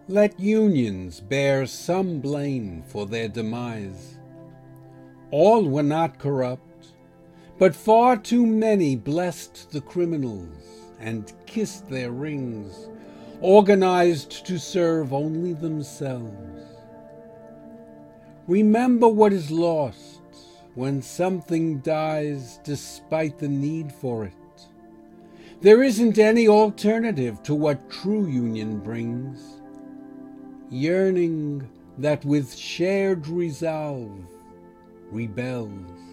Let unions bear some blame for their demise. All were not corrupt, but far too many blessed the criminals and kissed their rings, organized to serve only themselves. Remember what is lost when something dies despite the need for it. There isn't any alternative to what true union brings. Yearning that with shared resolve rebels.